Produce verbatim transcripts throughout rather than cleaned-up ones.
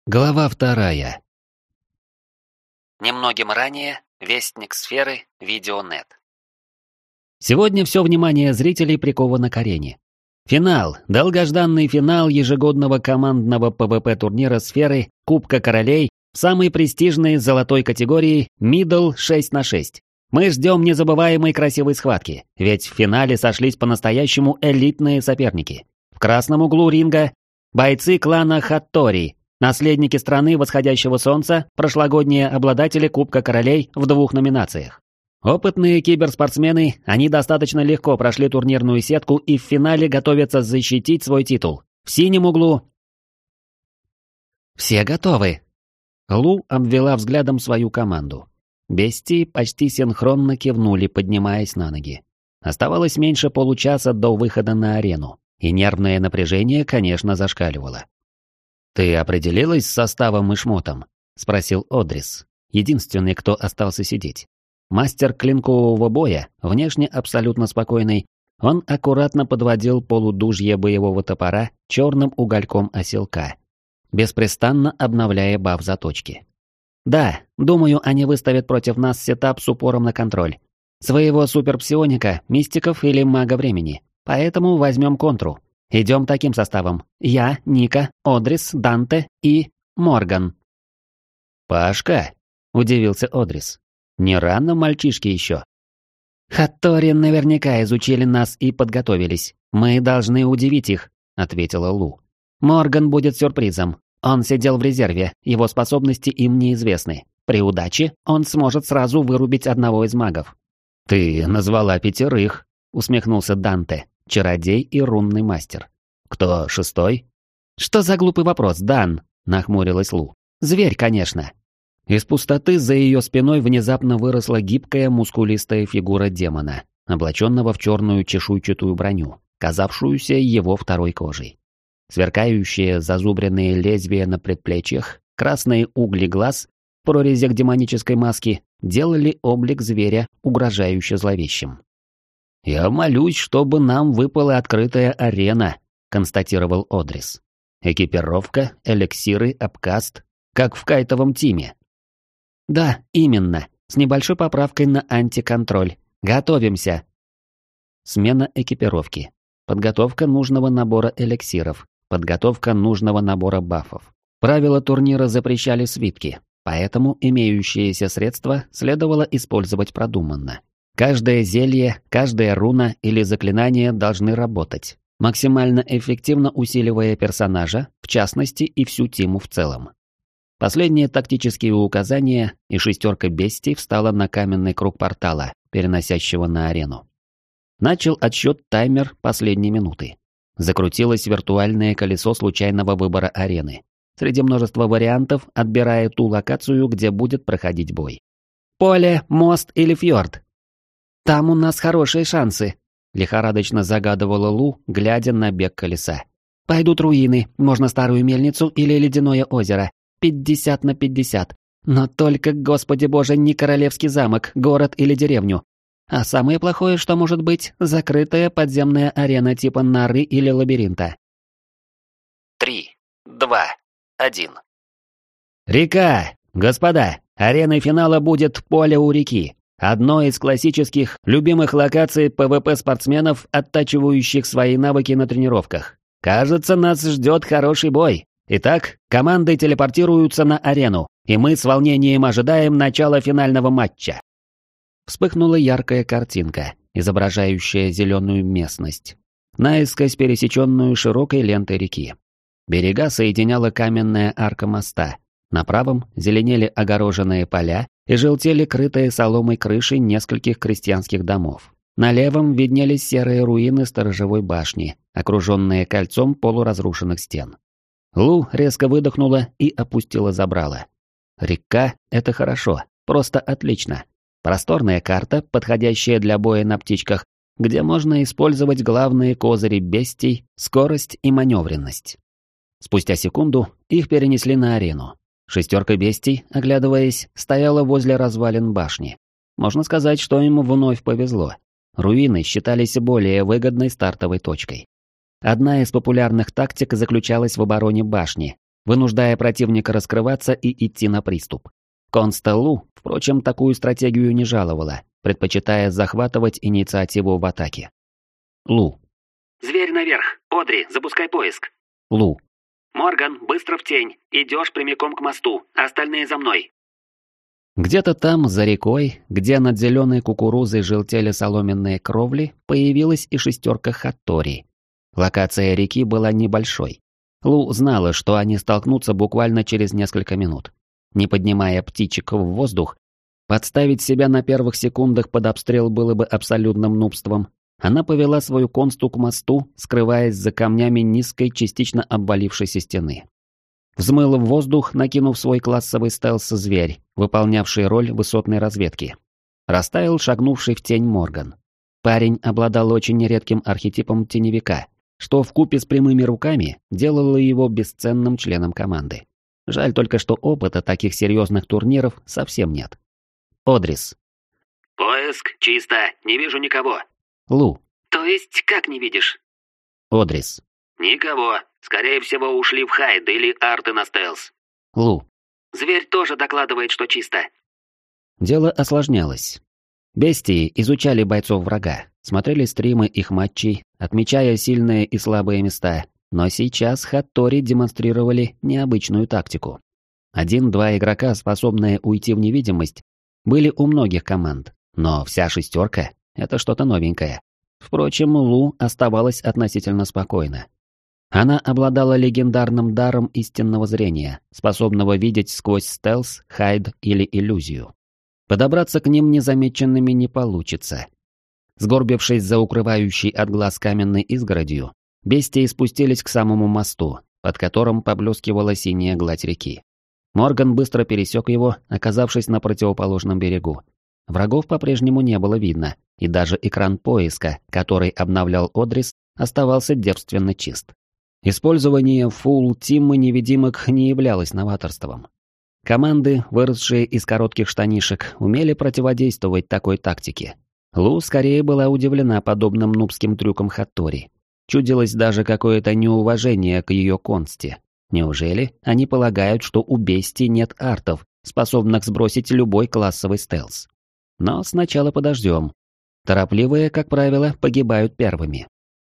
Глава вторая. Немногим ранее. Вестник сферы. Видеонет. Сегодня все внимание зрителей приковано к арене. Финал, долгожданный финал ежегодного командного пэ вэ пэ-турнира сферы Кубка Королей в самой престижной золотой категории Middle шесть на шесть. Мы ждем незабываемой красивой схватки, ведь в финале сошлись по-настоящему элитные соперники. В красном углу ринга бойцы клана Хаттори, наследники страны восходящего солнца, прошлогодние обладатели Кубка Королей в двух номинациях. Опытные киберспортсмены, они достаточно легко прошли турнирную сетку и в финале готовятся защитить свой титул. В синем углу... «Все готовы?» Лу обвела взглядом свою команду. Бестии почти синхронно кивнули, поднимаясь на ноги. Оставалось меньше получаса до выхода на арену, и нервное напряжение, конечно, зашкаливало. «Ты определилась с составом и шмотом?» — спросил Одрис, единственный, кто остался сидеть. Мастер клинкового боя, внешне абсолютно спокойный, он аккуратно подводил полудужье боевого топора черным угольком оселка, беспрестанно обновляя баф заточки. «Да, думаю, они выставят против нас сетап с упором на контроль. Своего суперпсионика, мистиков или мага времени. Поэтому возьмем контру. Идем таким составом. Я, Ника, Одрис, Данте и Морган». «Пашка?» — удивился Одрис. «Не рано мальчишки еще?» «Хаттори наверняка изучили нас и подготовились. Мы должны удивить их», — ответила Лу. «Морган будет сюрпризом. Он сидел в резерве, его способности им неизвестны. При удаче он сможет сразу вырубить одного из магов». «Ты назвала пятерых», — усмехнулся Данте, чародей и рунный мастер. «Кто шестой?» «Что за глупый вопрос, Дан?» — нахмурилась Лу. «Зверь, конечно». Из пустоты за ее спиной внезапно выросла гибкая мускулистая фигура демона, облаченного в черную чешуйчатую броню, казавшуюся его второй кожей. Сверкающие зазубренные лезвия на предплечьях, красные угли глаз в прорезях демонической маски делали облик зверя угрожающе зловещим. «Я молюсь, чтобы нам выпала открытая арена», — констатировал Одрис. «Экипировка, эликсиры, обкаст, как в кайтовом тиме». «Да, именно, с небольшой поправкой на антиконтроль. Готовимся». Смена экипировки. Подготовка нужного набора эликсиров. Подготовка нужного набора бафов. Правила турнира запрещали свитки, поэтому имеющиеся средства следовало использовать продуманно. Каждое зелье, каждая руна или заклинание должны работать, максимально эффективно усиливая персонажа, в частности и всю тиму в целом. Последние тактические указания, и шестерка бестий встала на каменный круг портала, переносящего на арену. Начал отсчет таймер последней минуты. Закрутилось виртуальное колесо случайного выбора арены, среди множества вариантов отбирая ту локацию, где будет проходить бой. «Поле, мост или фьорд?» «Там у нас хорошие шансы», — лихорадочно загадывала Лу, глядя на бег колеса. «Пойдут руины, можно старую мельницу или ледяное озеро. Пятьдесят на пятьдесят. Но только, господи боже, не королевский замок, город или деревню. А самое плохое, что может быть, закрытая подземная арена типа норы или лабиринта». Три, два, один. «Река! Господа, ареной финала будет поле у реки. Одно из классических, любимых локаций пэ вэ пэ-спортсменов, оттачивающих свои навыки на тренировках. Кажется, нас ждет хороший бой. Итак, команды телепортируются на арену, и мы с волнением ожидаем начала финального матча». Вспыхнула яркая картинка, изображающая зеленую местность, наискось пересеченную широкой лентой реки. Берега соединяла каменная арка моста. На правом зеленели огороженные поля и желтели крытые соломой крыши нескольких крестьянских домов. На левом виднелись серые руины сторожевой башни, окруженные кольцом полуразрушенных стен. Лу резко выдохнула и опустила забрало. Река — это хорошо, просто отлично. Просторная карта, подходящая для боя на птичках, где можно использовать главные козыри бестий, скорость и маневренность. Спустя секунду их перенесли на арену. Шестерка бестий, оглядываясь, стояла возле развалин башни. Можно сказать, что им вновь повезло. Руины считались более выгодной стартовой точкой. Одна из популярных тактик заключалась в обороне башни, вынуждая противника раскрываться и идти на приступ. Конста Лу, впрочем, такую стратегию не жаловала, предпочитая захватывать инициативу в атаке. Лу. Зверь наверх. Одри, запускай поиск. Лу. Морган, быстро в тень. Идешь прямиком к мосту. Остальные за мной. Где-то там, за рекой, где над зеленой кукурузой желтели соломенные кровли, появилась и шестерка Хаттори. Локация реки была небольшой. Лу знала, что они столкнутся буквально через несколько минут. Не поднимая птичек в воздух, подставить себя на первых секундах под обстрел было бы абсолютным нубством. Она повела свою консту к мосту, скрываясь за камнями низкой, частично обвалившейся стены. Взмыл в воздух, накинув свой классовый стелс-зверь, выполнявший роль высотной разведки. Растаял шагнувший в тень Морган. Парень обладал очень редким архетипом теневика, что вкупе с прямыми руками делало его бесценным членом команды. Жаль только, что опыта таких серьезных турниров совсем нет. Одрис. Поиск, чисто, не вижу никого. Лу. То есть, как не видишь? Одрис. Никого. Скорее всего, ушли в Хайд или арты на стелс. Лу. Зверь тоже докладывает, что чисто. Дело осложнялось. Бестии изучали бойцов врага, смотрели стримы их матчей, отмечая сильные и слабые места, но сейчас Хаттори демонстрировали необычную тактику. Один-два игрока, способные уйти в невидимость, были у многих команд, но вся шестерка — это что-то новенькое. Впрочем, Лу оставалась относительно спокойна. Она обладала легендарным даром истинного зрения, способного видеть сквозь стелс, хайд или иллюзию. Подобраться к ним незамеченными не получится. Сгорбившись за укрывающей от глаз каменной изгородью, бестии спустились к самому мосту, под которым поблескивала синяя гладь реки. Морган быстро пересек его, оказавшись на противоположном берегу. Врагов по-прежнему не было видно, и даже экран поиска, который обновлял Одрис, оставался девственно чист. Использование фулл-тима невидимок не являлось новаторством. Команды, выросшие из коротких штанишек, умели противодействовать такой тактике. Лу скорее была удивлена подобным нубским трюкам Хаттори. Чудилось даже какое-то неуважение к ее консте. Неужели они полагают, что у бестий нет артов, способных сбросить любой классовый стелс? Но сначала подождем. Торопливые, как правило, погибают первыми.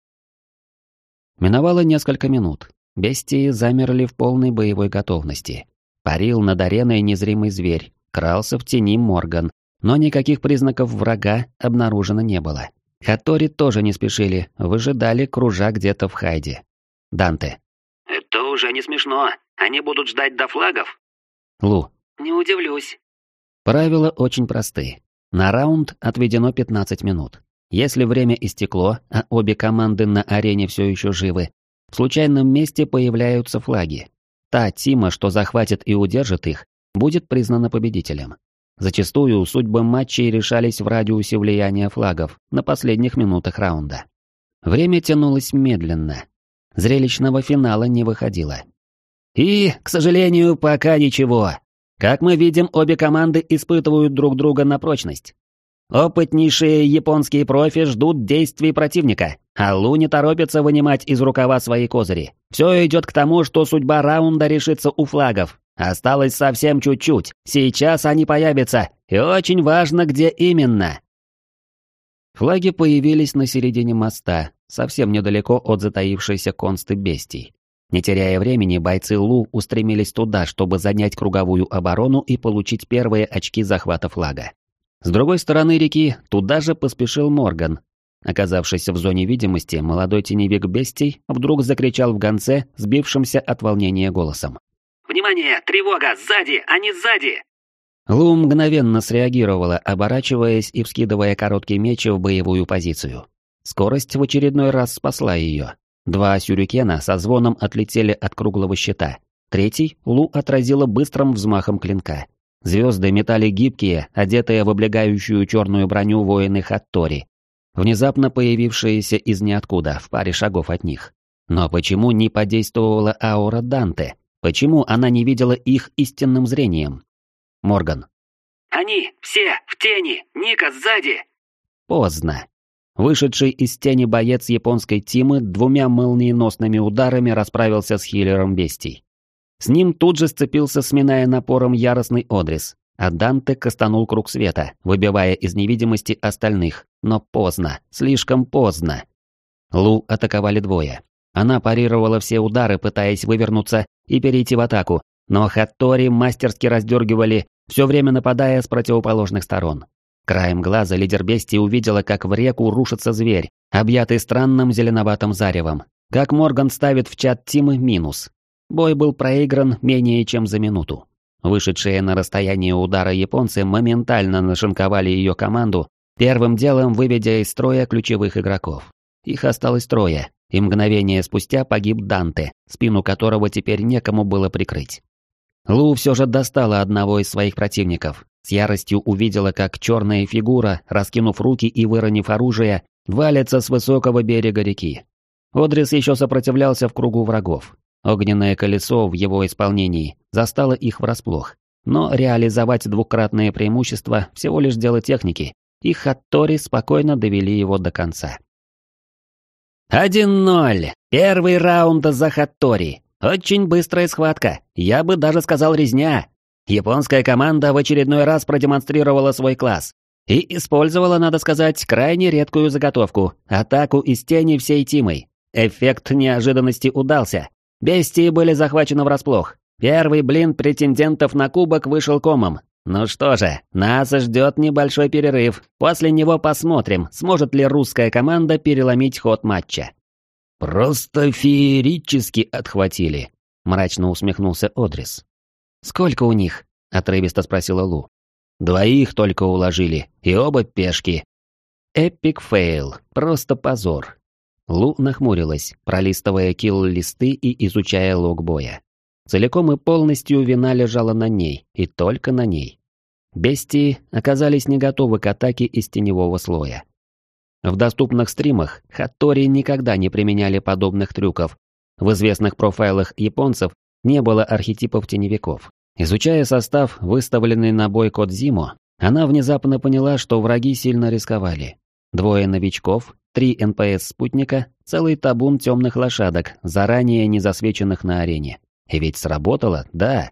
Миновало несколько минут. Бестии замерли в полной боевой готовности. Парил над ареной незримый зверь, крался в тени Морган, но никаких признаков врага обнаружено не было. Хаттори тоже не спешили, выжидали, кружа где-то в Хайде. Данте. Это уже не смешно. Они будут ждать до флагов? Лу. Не удивлюсь. Правила очень просты. На раунд отведено пятнадцать минут. Если время истекло, а обе команды на арене все еще живы, в случайном месте появляются флаги. Та тима, что захватит и удержит их, будет признана победителем. Зачастую судьбы матчей решались в радиусе влияния флагов на последних минутах раунда. Время тянулось медленно. Зрелищного финала не выходило. И, к сожалению, пока ничего. Как мы видим, обе команды испытывают друг друга на прочность. Опытнейшие японские профи ждут действий противника, а Лу не торопится вынимать из рукава свои козыри. Все идет к тому, что судьба раунда решится у флагов. Осталось совсем чуть-чуть, сейчас они появятся, и очень важно, где именно. Флаги появились на середине моста, совсем недалеко от затаившейся консты бестий. Не теряя времени, бойцы Лу устремились туда, чтобы занять круговую оборону и получить первые очки захвата флага. С другой стороны реки туда же поспешил Морган. Оказавшись в зоне видимости, молодой теневик бестий вдруг закричал в гонце, сбившимся от волнения голосом. «Внимание! Тревога! Сзади! Они сзади!» Лу мгновенно среагировала, оборачиваясь и вскидывая короткий меч в боевую позицию. Скорость в очередной раз спасла ее. Два сюрикена со звоном отлетели от круглого щита. Третий Лу отразила быстрым взмахом клинка. Звезды метали гибкие, одетые в облегающую черную броню воины Хаттори, внезапно появившиеся из ниоткуда в паре шагов от них. Но почему не подействовала аура Данте? Почему она не видела их истинным зрением? Морган. «Они все в тени! Ника сзади!» Поздно. Вышедший из тени боец японской тимы двумя молниеносными ударами расправился с хиллером бестий. С ним тут же сцепился, сминая напором яростный Одрис, а Данте кастанул круг света, выбивая из невидимости остальных, но поздно, слишком поздно. Лу атаковали двое. Она парировала все удары, пытаясь вывернуться и перейти в атаку, но Хаттори мастерски раздергивали, все время нападая с противоположных сторон. Краем глаза лидер бестии увидела, как в реку рушится зверь, объятый странным зеленоватым заревом. Как Морган ставит в чат Тимы минус. Бой был проигран менее чем за минуту. Вышедшие на расстояние удара японцы моментально нашинковали ее команду, первым делом выведя из строя ключевых игроков. Их осталось трое, и мгновение спустя погиб Данте, спину которого теперь некому было прикрыть. Лу все же достала одного из своих противников. С яростью увидела, как черная фигура, раскинув руки и выронив оружие, валится с высокого берега реки. Одрис еще сопротивлялся в кругу врагов. Огненное колесо в его исполнении застало их врасплох. Но реализовать двукратное преимущество всего лишь дело техники, и Хаттори спокойно довели его до конца. один ноль. Первый раунд за Хаттори. Очень быстрая схватка. Я бы даже сказал резня. Японская команда в очередной раз продемонстрировала свой класс. И использовала, надо сказать, крайне редкую заготовку – атаку из тени всей тимой. Эффект неожиданности удался. Бестии были захвачены врасплох. Первый блин претендентов на кубок вышел комом. Ну что же, нас ждет небольшой перерыв. После него посмотрим, сможет ли русская команда переломить ход матча. «Просто феерически отхватили», — мрачно усмехнулся Одрис. «Сколько у них?» — отрывисто спросила Лу. «Двоих только уложили, и оба пешки». Эпик фейл, просто позор. Лу нахмурилась, пролистывая килл-листы и изучая лог боя. Целиком и полностью вина лежала на ней, и только на ней. Бестии оказались не готовы к атаке из теневого слоя. В доступных стримах Хаттори никогда не применяли подобных трюков. В известных профайлах японцев не было архетипов теневиков. Изучая состав, выставленный на бой Кодзимо, она внезапно поняла, что враги сильно рисковали. Двое новичков, три эн пэ эс-спутника, целый табун темных лошадок, заранее не засвеченных на арене. И ведь сработало, да.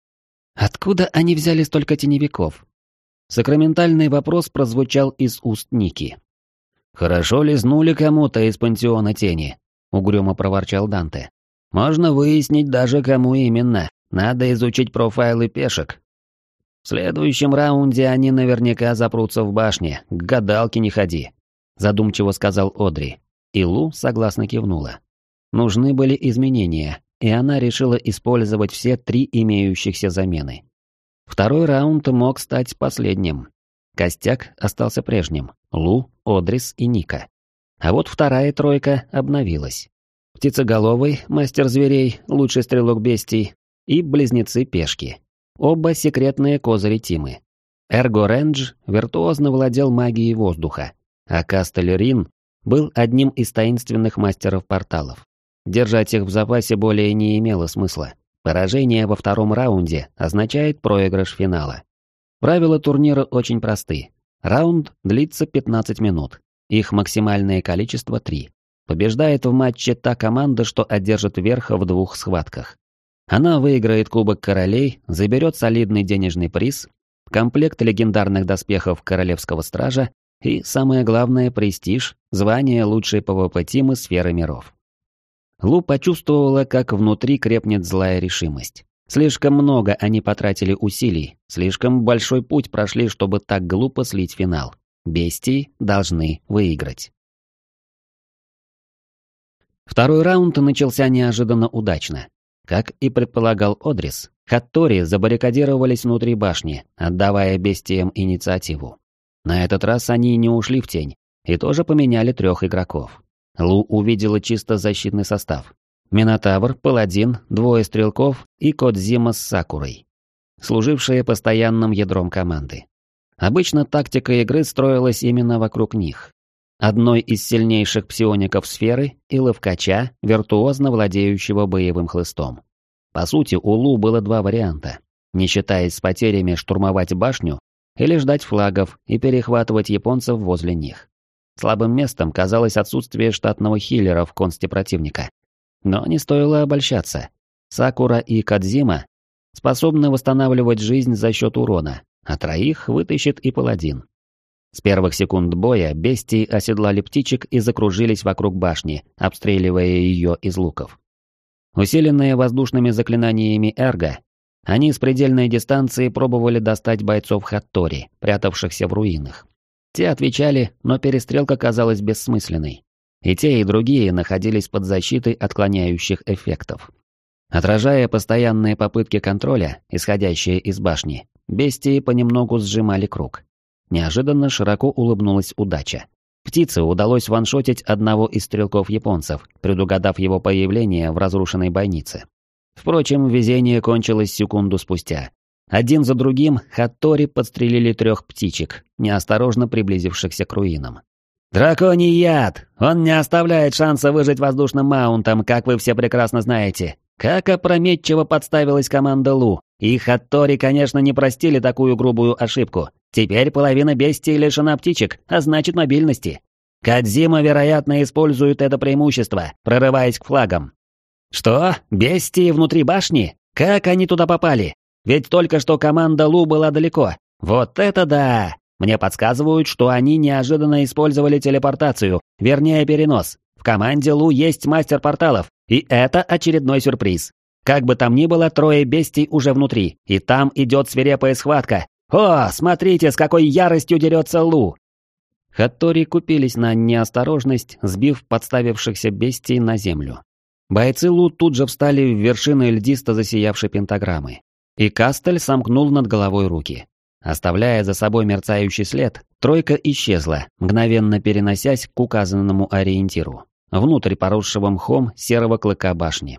Откуда они взяли столько теневиков? Сакраментальный вопрос прозвучал из уст Ники. «Хорошо лизнули кому-то из пантеона тени», — угрюмо проворчал Данте. «Можно выяснить даже, кому именно. Надо изучить профайлы пешек. В следующем раунде они наверняка запрутся в башне, к гадалке не ходи», — задумчиво сказал Одри. И Лу согласно кивнула. Нужны были изменения, и она решила использовать все три имеющихся замены. Второй раунд мог стать последним. Костяк остался прежним — Лу, Одрис и Ника. А вот вторая тройка обновилась. Птицеголовый, мастер зверей, лучший стрелок бестий, и близнецы-пешки. Оба секретные козыри Тимы. Эрго Рендж виртуозно владел магией воздуха, а Кастель был одним из таинственных мастеров порталов. Держать их в запасе более не имело смысла. Поражение во втором раунде означает проигрыш финала. Правила турнира очень просты. Раунд длится пятнадцать минут. Их максимальное количество три. Побеждает в матче та команда, что одержит верх в двух схватках. Она выиграет Кубок Королей, заберет солидный денежный приз, комплект легендарных доспехов Королевского Стража и, самое главное, престиж, звание лучшей пэ вэ пэ тимы сферы миров. Лу почувствовала, как внутри крепнет злая решимость. Слишком много они потратили усилий, слишком большой путь прошли, чтобы так глупо слить финал. Бестии должны выиграть. Второй раунд начался неожиданно удачно. Как и предполагал Одрис, Хаттори забаррикадировались внутри башни, отдавая бестиям инициативу. На этот раз они не ушли в тень и тоже поменяли трех игроков. Лу увидела чисто защитный состав. Минотавр, Паладин, двое стрелков и Кодзима с Сакурой, служившие постоянным ядром команды. Обычно тактика игры строилась именно вокруг них. Одной из сильнейших псиоников сферы и ловкача, виртуозно владеющего боевым хлыстом. По сути, у Лу было два варианта. Не считаясь с потерями, штурмовать башню или ждать флагов и перехватывать японцев возле них. Слабым местом казалось отсутствие штатного хиллера в консте противника. Но не стоило обольщаться. Сакура и Кадзима способны восстанавливать жизнь за счет урона, а троих вытащит и паладин. С первых секунд боя бестии оседлали птичек и закружились вокруг башни, обстреливая ее из луков. Усиленные воздушными заклинаниями Эрго, они с предельной дистанции пробовали достать бойцов Хаттори, прятавшихся в руинах. Те отвечали, но перестрелка казалась бессмысленной. И те, и другие находились под защитой отклоняющих эффектов. Отражая постоянные попытки контроля, исходящие из башни, бестии понемногу сжимали круг. Неожиданно широко улыбнулась удача. Птице удалось ваншотить одного из стрелков-японцев, предугадав его появление в разрушенной бойнице. Впрочем, везение кончилось секунду спустя. Один за другим Хаттори подстрелили трех птичек, неосторожно приблизившихся к руинам. «Драконий яд! Он не оставляет шанса выжить воздушным маунтом, как вы все прекрасно знаете. Как опрометчиво подставилась команда Лу. И Хаттори, конечно, не простили такую грубую ошибку. Теперь половина бестии лишена птичек, а значит мобильности. Кадзима, вероятно, использует это преимущество, прорываясь к флагам. Что? Бестии внутри башни? Как они туда попали? Ведь только что команда Лу была далеко. Вот это да! Мне подсказывают, что они неожиданно использовали телепортацию, вернее перенос. В команде Лу есть мастер порталов, и это очередной сюрприз. Как бы там ни было, трое бестий уже внутри, и там идет свирепая схватка. О, смотрите, с какой яростью дерется Лу! Хаттори купились на неосторожность, сбив подставившихся бестий на землю. Бойцы Лу тут же встали в вершины льдисто засиявшей пентаграммы. И Кастель сомкнул над головой руки. Оставляя за собой мерцающий след, тройка исчезла, мгновенно переносясь к указанному ориентиру, внутрь поросшего мхом серого клыка башни.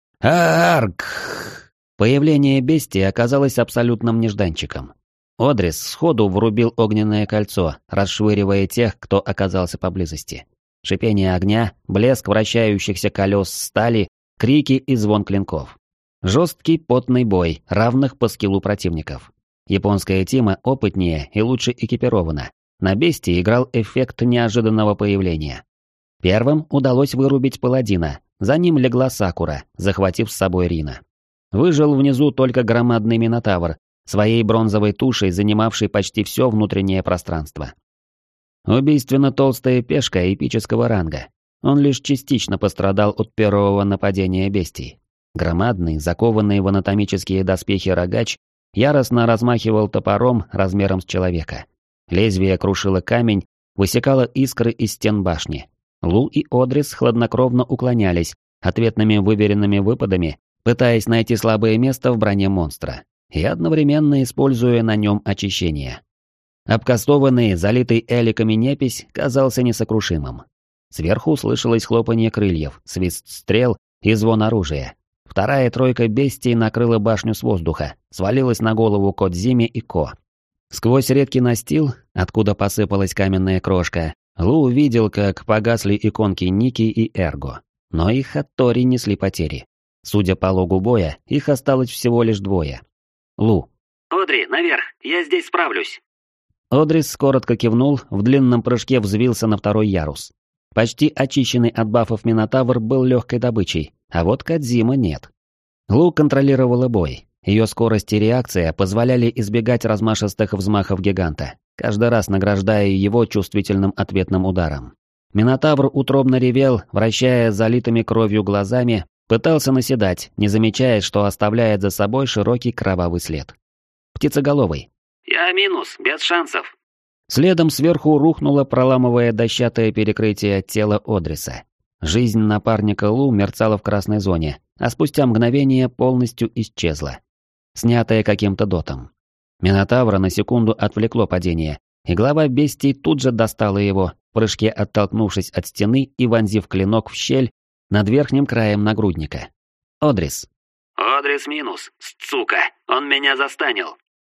Арк! Появление бестии оказалось абсолютным нежданчиком. Одрис сходу врубил огненное кольцо, расшвыривая тех, кто оказался поблизости. Шипение огня, блеск вращающихся колес стали, крики и звон клинков. Жесткий потный бой, равных по скиллу противников. Японская тима опытнее и лучше экипирована. На бестии играл эффект неожиданного появления. Первым удалось вырубить паладина, за ним легла Сакура, захватив с собой Рина. Выжил внизу только громадный Минотавр, своей бронзовой тушей занимавший почти все внутреннее пространство. Убийственно толстая пешка эпического ранга. Он лишь частично пострадал от первого нападения бестий. Громадный, закованный в анатомические доспехи рогач яростно размахивал топором размером с человека. Лезвие крушило камень, высекало искры из стен башни. Лу и Одрис хладнокровно уклонялись, ответными выверенными выпадами, пытаясь найти слабое место в броне монстра, и одновременно используя на нем очищение. Обкастованный, залитый эликами непись казался несокрушимым. Сверху слышалось хлопанье крыльев, свист стрел и звон оружия. Вторая тройка бестий накрыла башню с воздуха, свалилась на голову Кодзиме и Ко. Сквозь редкий настил, откуда посыпалась каменная крошка, Лу увидел, как погасли иконки Ники и Эрго. Но их Хаттори несли потери. Судя по логу боя, их осталось всего лишь двое. Лу. «Одри, наверх, я здесь справлюсь». Одрис коротко кивнул, в длинном прыжке взвился на второй ярус. Почти очищенный от бафов Минотавр был легкой добычей, а вот Кадзима нет. Лу контролировала бой. Ее скорость и реакция позволяли избегать размашистых взмахов гиганта, каждый раз награждая его чувствительным ответным ударом. Минотавр утробно ревел, вращая залитыми кровью глазами, пытался наседать, не замечая, что оставляет за собой широкий кровавый след. Птицеголовый. «Я минус, без шансов». Следом сверху рухнуло, проламывая дощатое перекрытие тела Одриса. Жизнь напарника Лу мерцала в красной зоне, а спустя мгновение полностью исчезла. Снятая каким-то дотом. Минотавра на секунду отвлекло падение, и глава бестий тут же достала его, в прыжке оттолкнувшись от стены и вонзив клинок в щель над верхним краем нагрудника. Одрис. «Одрис минус, сука, он меня застанил».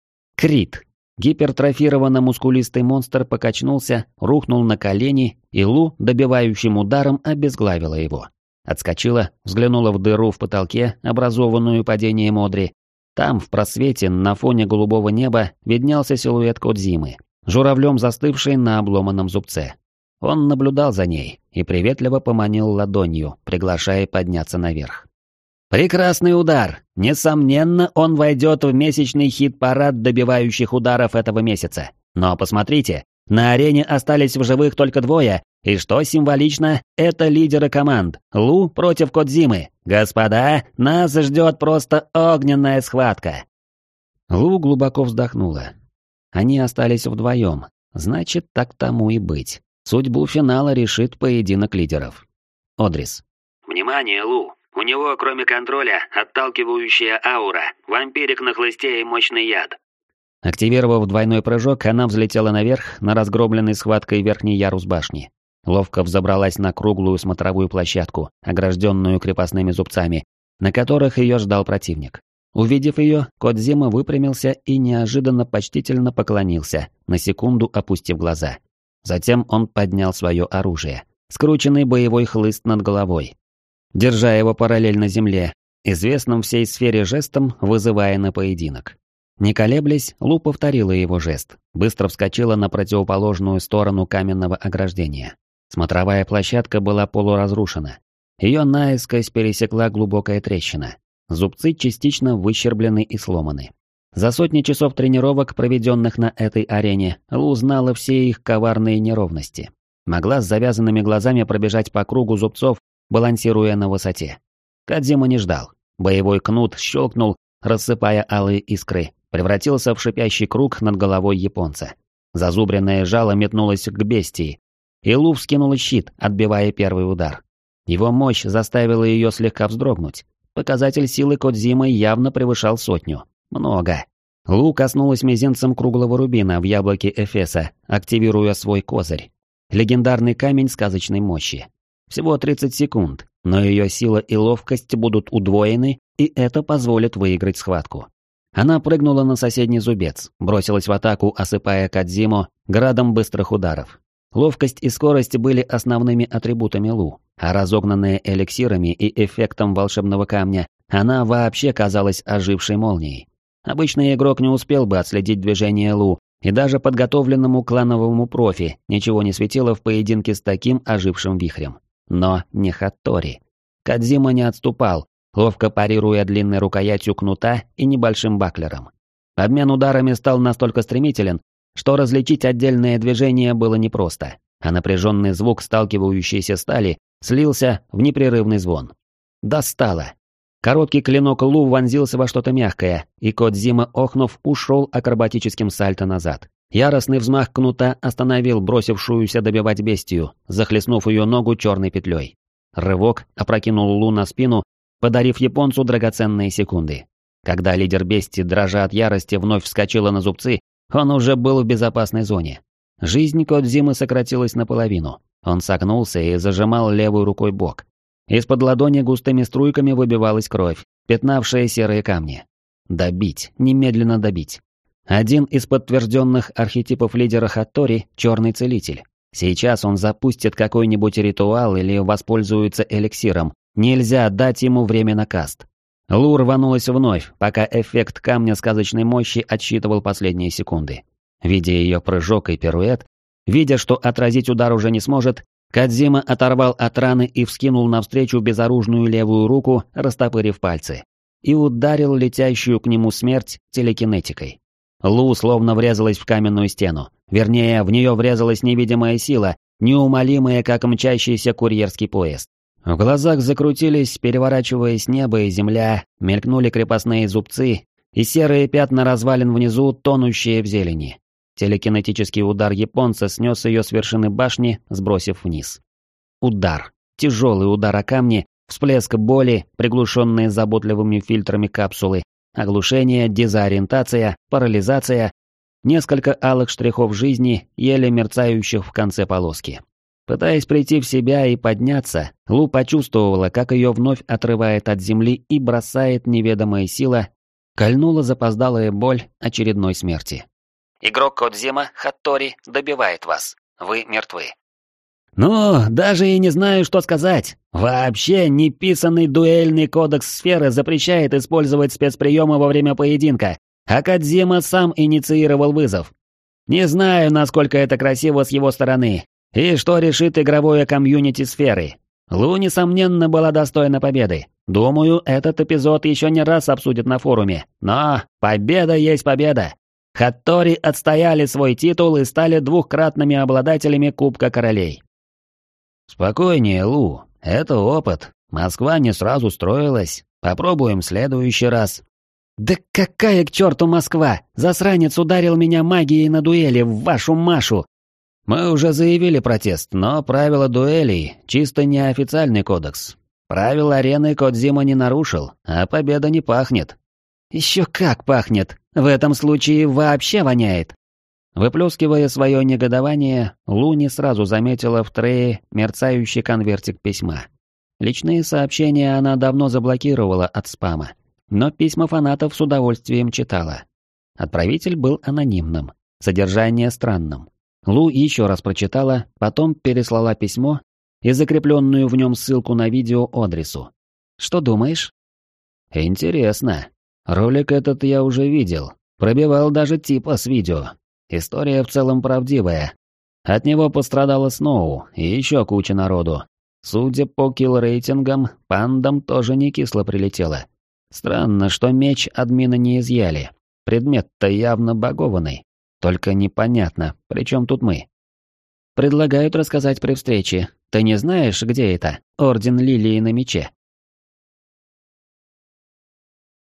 Крит. Гипертрофированно-мускулистый монстр покачнулся, рухнул на колени, и Лу добивающим ударом обезглавила его. Отскочила, взглянула в дыру в потолке, образованную падением Одри. Там, в просвете, на фоне голубого неба, виднелся силуэт Кодзимы, журавлем застывший на обломанном зубце. Он наблюдал за ней и приветливо поманил ладонью, приглашая подняться наверх. Прекрасный удар. Несомненно, он войдет в месячный хит-парад добивающих ударов этого месяца. Но посмотрите, на арене остались в живых только двое, и что символично, это лидеры команд. Лу против Кодзимы. Господа, нас ждет просто огненная схватка. Лу глубоко вздохнула. Они остались вдвоем. Значит, так тому и быть. Судьбу финала решит поединок лидеров. Одрис. Внимание, Лу. У него, кроме контроля, отталкивающая аура, вампирик на хлысте и мощный яд. Активировав двойной прыжок, она взлетела наверх, на разгромленный схваткой верхний ярус башни. Ловко взобралась на круглую смотровую площадку, огражденную крепостными зубцами, на которых ее ждал противник. Увидев ее, Кодзима выпрямился и неожиданно почтительно поклонился, на секунду опустив глаза. Затем он поднял свое оружие. Скрученный боевой хлыст над головой. Держа его параллельно земле, известным всей сфере жестом, вызывая на поединок. Не колеблясь, Лу повторила его жест, быстро вскочила на противоположную сторону каменного ограждения. Смотровая площадка была полуразрушена. Ее наискось пересекла глубокая трещина. Зубцы частично выщерблены и сломаны. За сотни часов тренировок, проведенных на этой арене, Лу знала все их коварные неровности. Могла с завязанными глазами пробежать по кругу зубцов, балансируя на высоте. Кодзима не ждал. Боевой кнут щелкнул, рассыпая алые искры, превратился в шипящий круг над головой японца. Зазубренное жало метнулось к бестии, и Лу вскинула щит, отбивая первый удар. Его мощь заставила ее слегка вздрогнуть. Показатель силы Кодзимы явно превышал сотню. Много. Лу коснулась мизинцем круглого рубина в яблоке Эфеса, активируя свой козырь. Легендарный камень сказочной мощи. Всего тридцать секунд, но ее сила и ловкость будут удвоены, и это позволит выиграть схватку. Она прыгнула на соседний зубец, бросилась в атаку, осыпая Кодзиму градом быстрых ударов. Ловкость и скорость были основными атрибутами Лу, а разогнанная эликсирами и эффектом волшебного камня, она вообще казалась ожившей молнией. Обычный игрок не успел бы отследить движение Лу, и даже подготовленному клановому профи ничего не светило в поединке с таким ожившим вихрем. Но не Хаттори. Кодзима не отступал, ловко парируя длинной рукоятью кнута и небольшим баклером. Обмен ударами стал настолько стремителен, что различить отдельное движение было непросто, а напряженный звук сталкивающейся стали слился в непрерывный звон. Достало. Короткий клинок Лу вонзился во что-то мягкое, и Кодзима, охнув, ушел акробатическим сальто назад. Яростный взмах кнута остановил бросившуюся добивать бестию, захлестнув ее ногу черной петлей. Рывок опрокинул Лу на спину, подарив японцу драгоценные секунды. Когда лидер бестии, дрожа от ярости, вновь вскочила на зубцы, он уже был в безопасной зоне. Жизнь Кодзимы сократилась наполовину. Он согнулся и зажимал левой рукой бок. Из-под ладони густыми струйками выбивалась кровь, пятнавшая серые камни. Добить, немедленно добить. Один из подтвержденных архетипов лидера Хаттори – черный целитель. Сейчас он запустит какой-нибудь ритуал или воспользуется эликсиром. Нельзя дать ему время на каст. Лу рванулась вновь, пока эффект камня сказочной мощи отсчитывал последние секунды. Видя ее прыжок и пируэт, видя, что отразить удар уже не сможет, Кодзима оторвал от раны и вскинул навстречу безоружную левую руку, растопырив пальцы. И ударил летящую к нему смерть телекинетикой. Лу словно врезалась в каменную стену. Вернее, в нее врезалась невидимая сила, неумолимая, как мчащийся курьерский поезд. В глазах закрутились, переворачиваясь небо и земля, мелькнули крепостные зубцы и серые пятна развалин внизу, тонущие в зелени. Телекинетический удар японца снес ее с вершины башни, сбросив вниз. Удар. Тяжелый удар о камни, всплеск боли, приглушенные заботливыми фильтрами капсулы, оглушение, дезориентация, парализация, несколько алых штрихов жизни, еле мерцающих в конце полоски. Пытаясь прийти в себя и подняться, Лу почувствовала, как ее вновь отрывает от земли и бросает неведомая сила, кольнула запоздалая боль очередной смерти. Игрок Кодзима Хаттори добивает вас. Вы мертвы. Ну, даже и не знаю, что сказать. Вообще, неписанный дуэльный кодекс сферы запрещает использовать спецприемы во время поединка, а Кодзима сам инициировал вызов. Не знаю, насколько это красиво с его стороны, и что решит игровое комьюнити сферы. Лу, несомненно, была достойна победы, Думаю, этот эпизод еще не раз обсудят на форуме, но победа есть победа. Хаттори отстояли свой титул и стали двухкратными обладателями Кубка Королей. Спокойнее, Лу, это опыт. Москва не сразу строилась. Попробуем в следующий раз. Да какая к черту Москва? Засранец ударил меня магией на дуэли в вашу Машу. Мы уже заявили протест, но правила дуэлей — чисто неофициальный кодекс. Правила арены Кодзима не нарушил, а победа не пахнет. Еще как пахнет! В этом случае вообще воняет. Выплескивая свое негодование, Лу не сразу заметила в трее мерцающий конвертик письма. Личные сообщения она давно заблокировала от спама, но письма фанатов с удовольствием читала. Отправитель был анонимным, содержание странным. Лу еще раз прочитала, потом переслала письмо и закрепленную в нем ссылку на видео Одрису. «Что думаешь?» «Интересно. Ролик этот я уже видел. Пробивал даже типа с видео. История в целом правдивая. От него пострадала Сноу и еще куча народу. Судя по килл-рейтингам, пандам тоже не кисло прилетело. Странно, что меч админа не изъяли. Предмет-то явно багованный. Только непонятно, при чем тут мы?» «Предлагают рассказать при встрече. Ты не знаешь, где это? Орден Лилии на мече?»